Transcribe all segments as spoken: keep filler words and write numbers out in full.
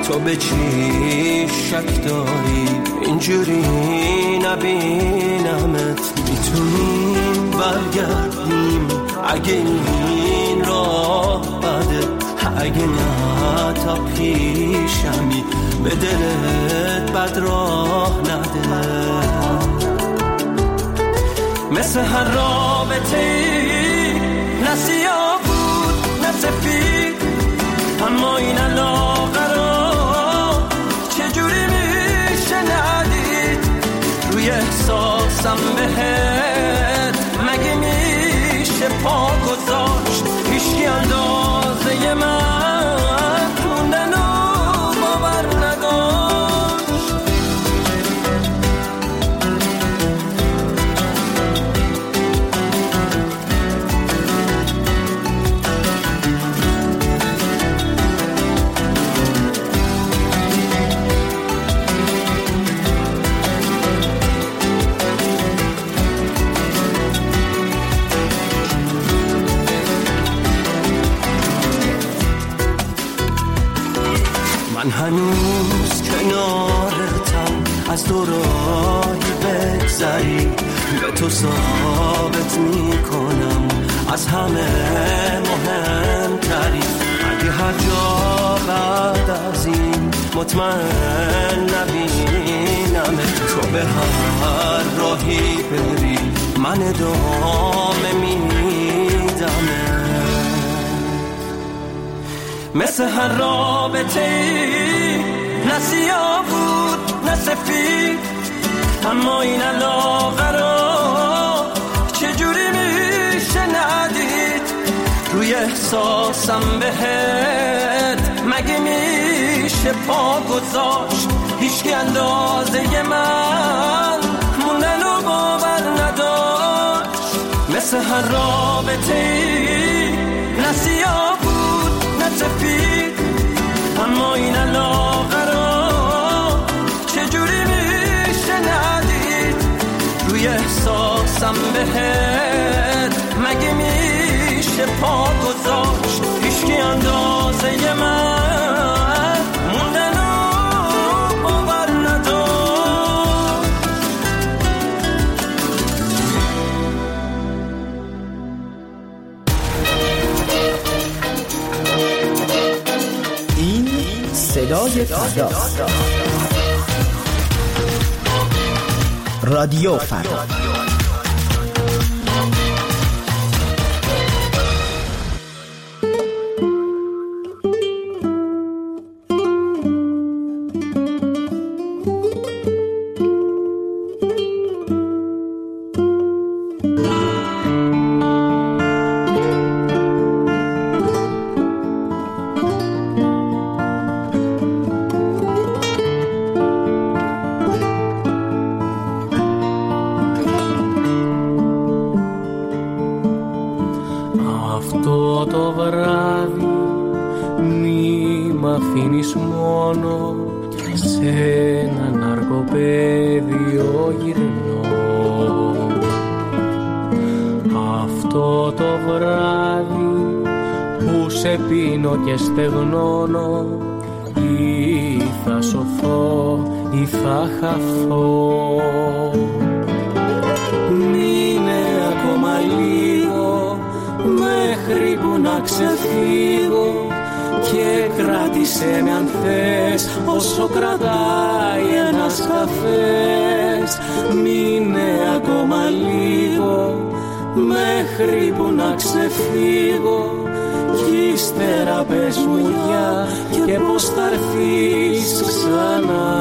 تو به چی شک داری؟ اینجوری نبینمت. میتونیم برگردیم اگه این راه بده، اگه نه تا پیشمی به دلت بد راه نده. مثل هر رابطه ای نه سیاه بود نه سفید، اما این علاقه رو چجوری میشه ندید؟ روی احساسم بهت مگه میشه پا گذاشت؟ هیچکی اندازه من موندن و باور نداشت. من هنوز کنارتم، از دوراهی بگذری به تو ثابت میکنم از همه مهمتری. اگه هر جا بعد از این مطمئن نبینم، تو به هر راهی بری من ادامه میدم. مثل هر رابطه ای نه سیاه بود نه سفید، اما این علاقه رو چجوری میشه ندید؟ روی احساسم بهت مگه میشه پا گذاشت؟ هیچکی اندازه من موندن و باور نداشت. مثل هر رابطه ای نه سیاه سفید، اما این علاقه رو چجوری میشه ندید؟ روی احساسم بهت مگه میشه پا گذاشت؟ هیچکی اندازه من موندن و باور نداشت. صدای فردا، رادیو فردا. Και στεγνώνω, ή θα σωθώ ή θα χαθώ. Μείνε ακόμα λίγο μέχρι που να ξεφύγω και κράτησέ με αν θες όσο κρατάει ένας καφές. Μείνε ακόμα λίγο μέχρι που να ξεφύγω κι ύστερα πες μου γεια και πως θα έρθεις ξανά.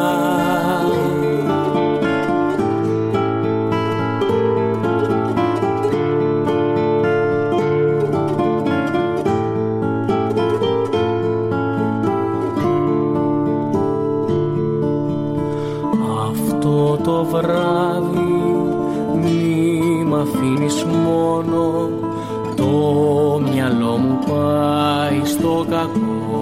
Αυτό το βράδυ μη μ' αφήνεις μόνο, το μυαλό μου πάει στο κακό.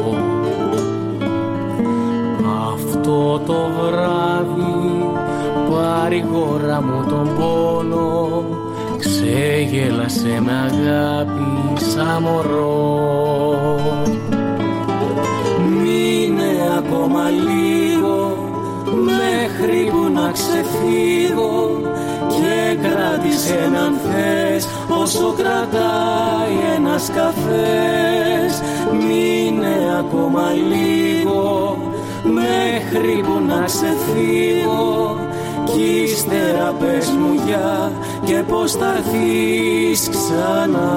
Αυτό το βράδυ παρηγορά μου τον πόνο, ξεγέλασε με αγάπη σαν μωρό. Μείνε ακόμα λίγο μέχρι που να ξεφύγω και κράτησε έναν θες όσο κρατάει ένας καφές. Μείνε ακόμα λίγο μέχρι που να ξεφύγω κι ύστερα πες μου για και πως θα έρθεις ξανά.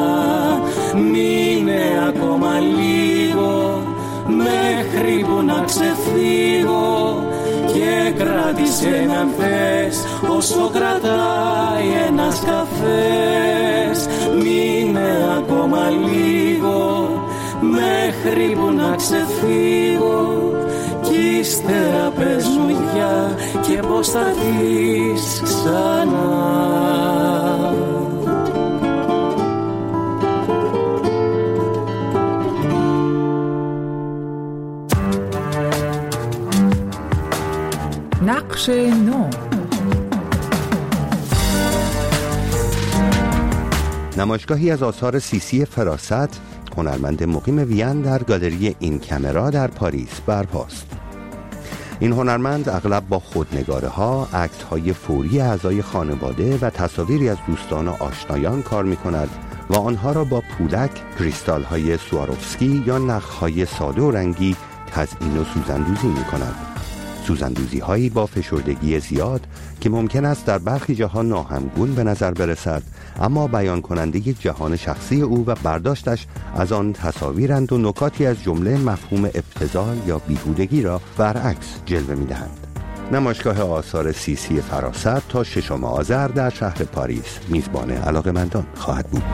Μείνε ακόμα λίγο μέχρι που να ξεφύγω και κράτησε έναν θες όσο κρατάει ένας καφές. Μείνε ακόμα λίγο μέχρι που να ξεφύγω κι ύστερα πες μου για και πως θα έρθεις ξανά. نقش نو. نمایشگاهی از آثار سیسی فراست، هنرمند مقیم وین، در گالری این کامرا در پاریس برپاست. این هنرمند اغلب با خودنگاره ها، عکس های فوری اعضای خانواده و تصاویری از دوستان و آشنایان کار می کند و آنها را با پودک، کریستال های سواروفسکی یا نخ های ساده و رنگی تزیین و سوزندوزی می کند. سوزندوزی هایی با فشردگی زیاد که ممکن است در برخی جاها ناهمگون به نظر برسد، اما بیان کننده جهان شخصی او و برداشتش از آن تصاویرند و نکاتی از جمله مفهوم ابتذال یا بیهودگی را برعکس جلوه می دهند. نمایشگاه آثار سیسی فراست تا ششم آذر در شهر پاریس میزبان علاقه‌مندان خواهد بود.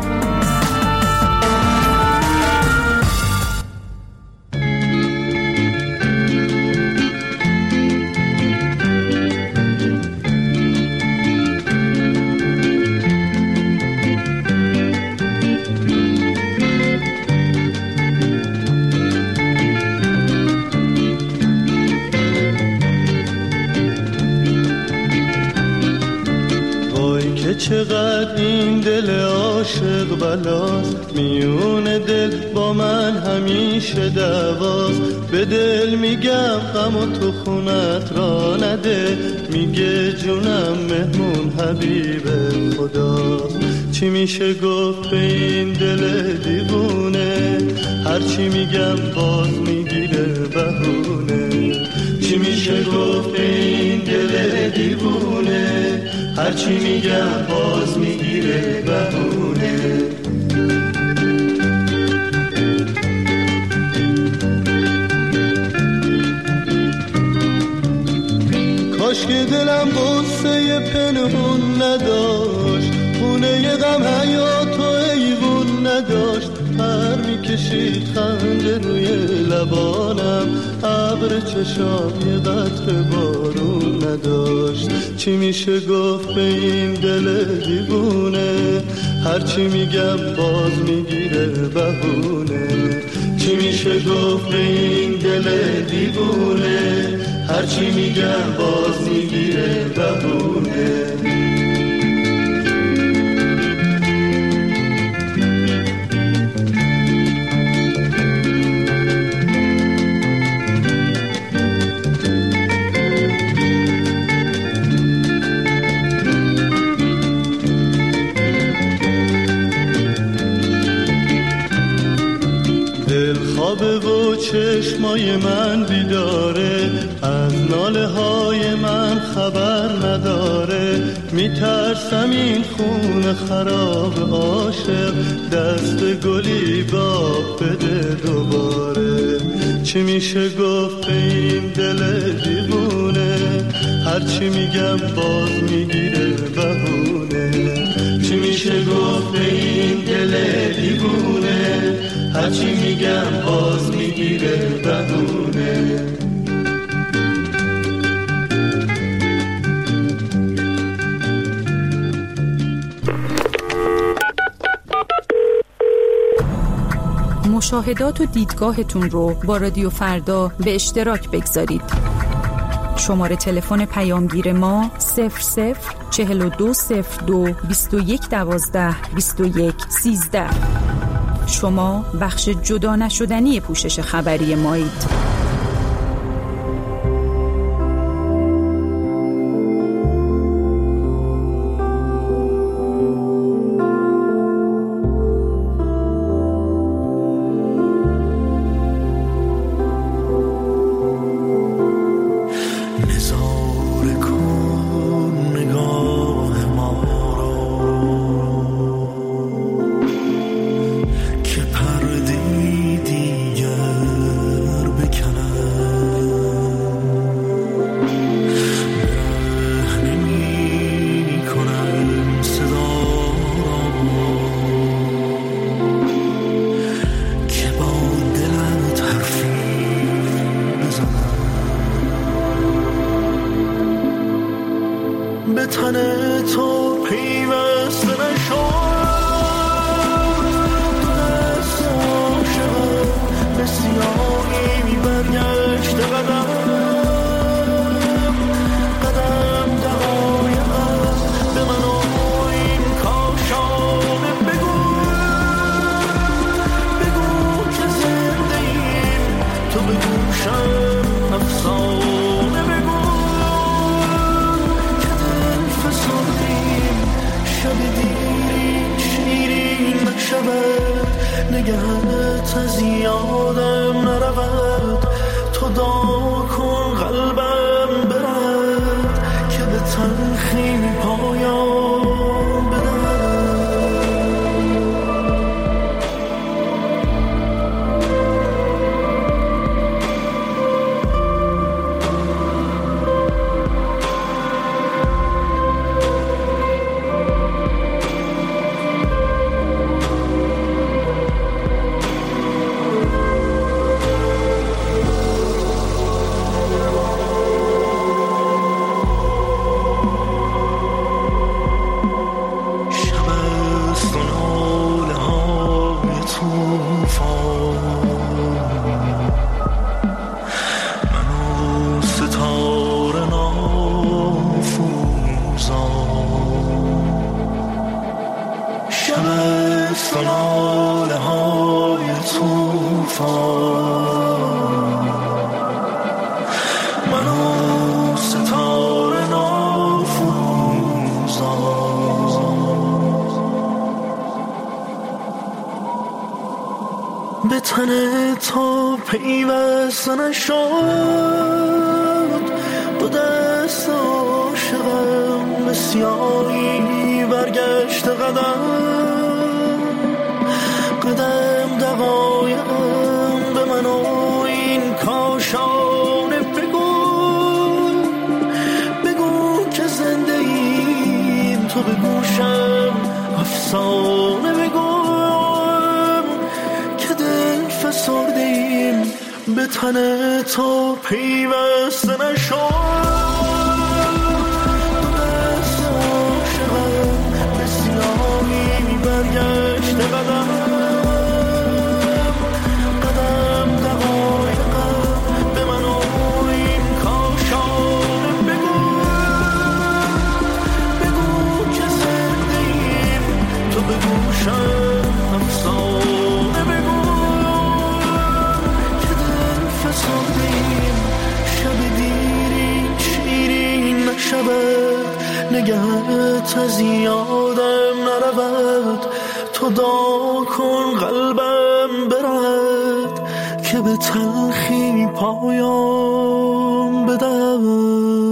چقدر این دل عاشق بلاست، میون دل با من همیشه دعواست. به دل میگم غم و تو خونت را نده، میگه جونم مهمون حبیب خداست. چی میشه گفت به این دل دیوونه، هرچی میگم باز میگیره بهونه. چی میشه گفت به این دل دیوونه، هرچی میگم باز میگیره بهونه. کاش که دلم قصه پنهون نداشت، خونه غم حیاتو ایوون نداشت. پر میکشید خنده روی لبانم، ابر چشام یه قطره بارون نداشت. چی میشه گفت به این دل دیوونه، هرچی میگم باز میگیره بهونه. چی میشه گفت به این دل دیوونه، هرچی میگم باز میگیره بهونه. و چشمای من بیداره، از ناله های من خبر نداره. میترسم این خون خراب عاشق دست گلی باب بده دوباره. چی میشه گفت به این دل دیوونه، هرچی میگم باز میگیره بهونه. چی میشه گفت به این دل دیوونه، هرچی میگم باز میگیره بهونه. مشاهدات و دیدگاهتون رو با رادیو فردا به اشتراک بگذارید. شماره تلفن پیامگیر ما صفر صفر چهل و دو صفر دو بیست و یک دوازده بیست و یک سیزده. شما بخش جدا نشدنی پوشش خبری مایید. شود نگهت از یادم نرود تو دعا کن قلبم برد که به تلخی پایان بدهد به تن تا پیوسته نشد با دست عاشقم به سیاهی برگشت قدم قدم دقایقم به من و این کاشانه بگو بگو که زنده ایم تو به گوشم افسانه بگو فسرده ایم به تن تا پیوسته نشد دست عاشقم به سیاهی برگشت قدم قدم دقایقم به من و این کاشانه بگو بگو که زنده ایم تو به گوشم افسانه بگو سردیم شب دیرین شیرین نشود نگهت از یادم نرود تو دعا کن قلبم برد که به تلخی پایان بدهد